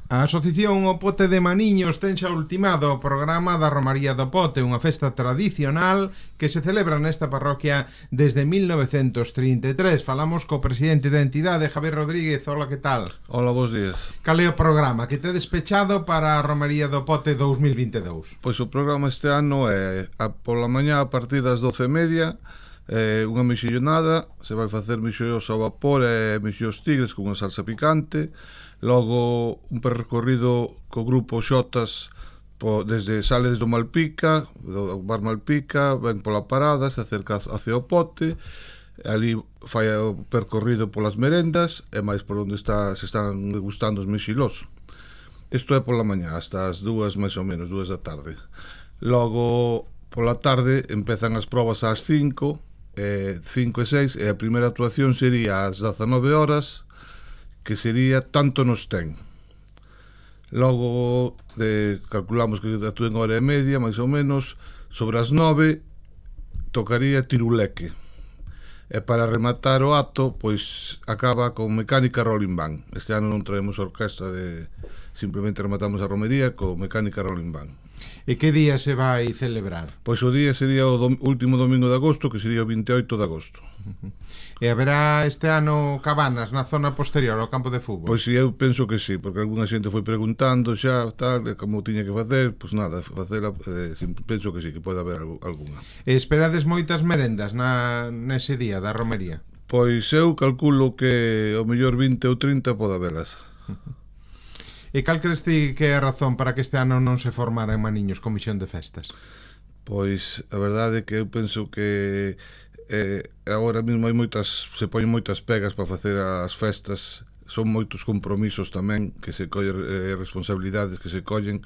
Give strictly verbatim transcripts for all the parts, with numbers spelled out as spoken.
A Asociación O Pote de Maniños ten xa ultimado o programa da Romaría do Pote, unha festa tradicional que se celebra nesta parroquia desde mil novecentos trinta e tres. Falamos co presidente da entidade, Javier Rodríguez. Hola, que tal? Hola, bons días. Cal é o programa que te despechado para a Romaría do Pote dous mil vinte e dous? Pois o programa este ano é a, pola mañá a partir das doce e media, é unha mexillonada, se vai facer mexillos ao vapor e mexillos tigres con unha salsa picante. Logo un percorrido co grupo Xotas po, desde sale desde o Malpica, do bar Malpica, ven pola parada, se acerca hacia o Pote, ali fai o percorrido polas merendas e máis por onde está, se están degustando os mexilos. Isto é pola mañá, hasta as dúas máis ou menos, dúas da tarde. Logo pola tarde empezan as probas ás cinco, eh, cinco e seis, e a primeira actuación sería ás dezanove horas, que sería Tanto nos ten. Logo de, calculamos que actúen hora e media, máis ou menos. Sobre as nove tocaría Tiruleque. E para rematar o acto, pois acaba con Mecánica Rolling Band. Este ano non traemos orquesta, de simplemente rematamos a romería con Mecánica Rolling Band. E que día se vai celebrar? Pois o día sería o dom- último domingo de agosto, que sería o vinte e oito de agosto. Uh-huh. E haberá este ano cabanas na zona posterior ao campo de fútbol? Pois si, eu penso que sí, porque algunha xente foi preguntando xa, tal, como tiña que facer, pois nada, facela, eh, penso que sí, que pode haber algunha. E esperades moitas merendas na, nese día da romería? Pois eu calculo que o mellor vinte ou trinta pode habelas. Uh-huh. E cal crees ti que é a razón para que este ano non se formara en Maniños comisión de festas? Pois a verdade é que eu penso que eh, agora mesmo hai moitas, se poñen moitas pegas para facer as festas, son moitos compromisos tamén que se collen, eh, responsabilidades que se collen.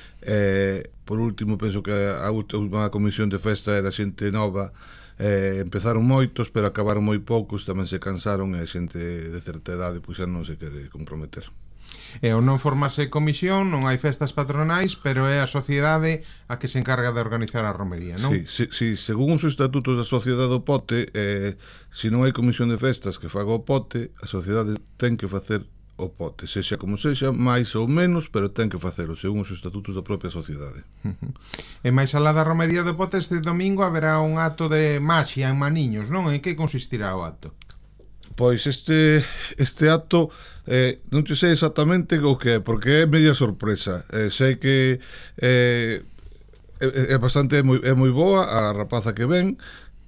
Eh, por último, penso que a última comisión de festa era xente nova, eh, empezaron moitos pero acabaron moi poucos, tamén se cansaron e a xente de certa idade pois xa non se quede comprometer. E ao non formarse comisión non hai festas patronais, pero é a sociedade a que se encarga de organizar a romería, non? Sí, sí, sí, según os estatutos da sociedade do Pote, eh, se non hai comisión de festas que faga o Pote, a sociedade ten que facer o Pote, sexa como sexa, máis ou menos, pero ten que facelo, según os estatutos da propia sociedade. Uh-huh. E máis alá da romería do Pote, este domingo haberá un acto de maxia en Maniños, non? En que consistirá o acto? Pois este este acto eh, non te sei exactamente o que é, porque é media sorpresa. Eh, sei que eh, é, é bastante é moi, é moi boa a rapaza que ven,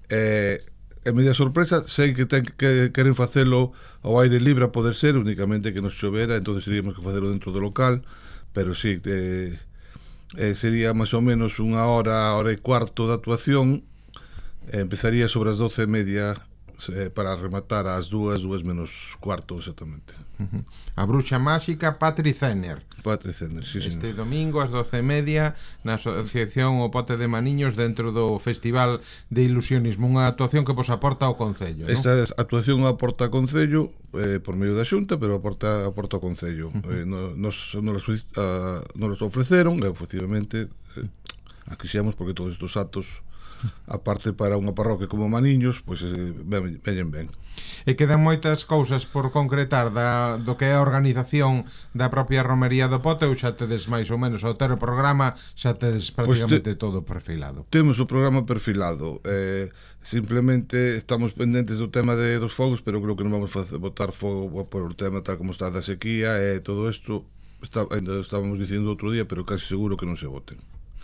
eh, é media sorpresa. Sei que, ten, que queren facelo ao aire libre a poder ser, únicamente que nos chovera, entonces teríamos que facelo dentro do local, pero sí, eh, eh, sería máis ou menos unha hora, hora e cuarto de actuación. eh, empezaría sobre as doce e media, para rematar ás dúas, dúas menos cuarto exactamente. Uh-huh. A bruxa máxica Patri Zener. Patri Zener, sí, este señor. Domingo ás doce e media na Asociación O Pote de Maniños, dentro do Festival de Ilusionismo, unha actuación que vos aporta ao Concello, non? Esta actuación aporta ao Concello eh, por medio da Xunta, pero aporta, aporta ao Concello. Uh-huh. eh, nos, nos, uh, nos ofreceron, e efectivamente eh, a quixemos, porque todos estes actos, aparte para unha parroquia como Maniños, pois eh, veñen ben. E quedan moitas cousas por concretar da, do que é a organización da propia romería do Pote, ou xa tedes máis ou menos ao ter o programa, xa tedes prácticamente pues te, todo perfilado? Temos o programa perfilado, eh, simplemente estamos pendentes do tema de, dos fogos, pero creo que non vamos a botar fogo por o tema tal como está da sequía e todo isto, está, ainda estábamos dicindo outro día, pero casi seguro que non se boten.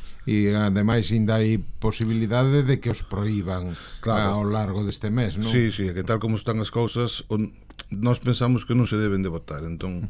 E ademais ainda hai posibilidade de que os proíban, claro, ao largo deste mes, non? Sí, sí, que tal como están as cousas, nós pensamos que non se deben de votar, entón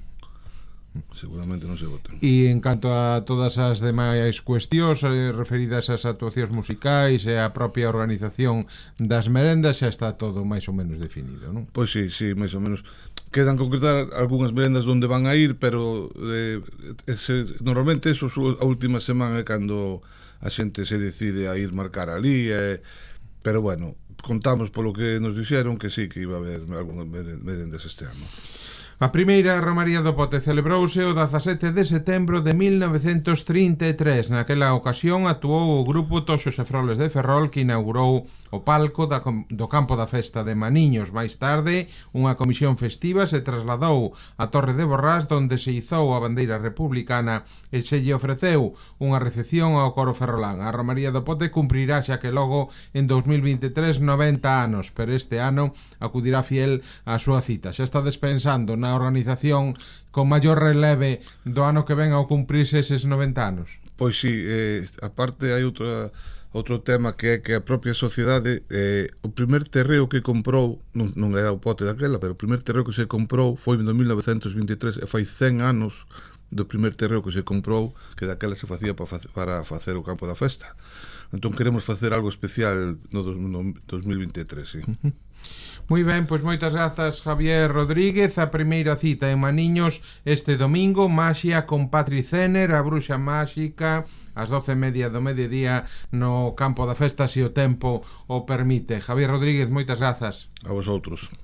seguramente non se voten. E en canto a todas as demais cuestións eh, referidas ás actuacións musicais e a propia organización das merendas, xa está todo máis ou menos definido, non? Pois sí, sí, máis ou menos. Quedan concretar algunhas merendas onde van a ir, pero eh, ese, normalmente eso a última semana é cando a xente se decide a ir marcar ali, eh, pero bueno, contamos polo que nos dixeron que sí, que iba a haber algunhas merendas este ano. A primeira romaría do Pote celebrouse o dezasete de setembro de mil novecentos trinta e tres. Naquela ocasión actuou o grupo Toxos e Froles de Ferrol, que inaugurou o palco da, do campo da festa de Maniños. Máis tarde, unha comisión festiva se trasladou a Torre de Borrás, donde se izou a bandeira republicana e se lle ofreceu unha recepción ao coro ferrolán. A Romaría do Pote cumprirá xa que logo en dous mil vinte e tres noventa anos, pero este ano acudirá fiel á súa cita. Xa está despensando na organización con maior releve do ano que ven ao cumprirse eses noventa anos. Pois sí, eh, aparte hai outra outro tema que é que a propia sociedade, eh, o primer terreo que comprou, non, non era o Pote daquela, pero o primer terreo que se comprou foi no mil novecentos vinte e tres, e fai cen anos do primer terreo que se comprou, que daquela se facía para facer, para facer o campo da festa. Entón queremos facer algo especial no, no dos mil vinte e tres, sí. Uh-huh. Moi ben, pois moitas grazas, Javier Rodríguez. A primeira cita en Maniños este domingo, Maxia con Patri Zener, a bruxa máxica, ás doce e media do mediodía no campo da festa, se o tempo o permite. Javier Rodríguez, moitas grazas. A vosotros.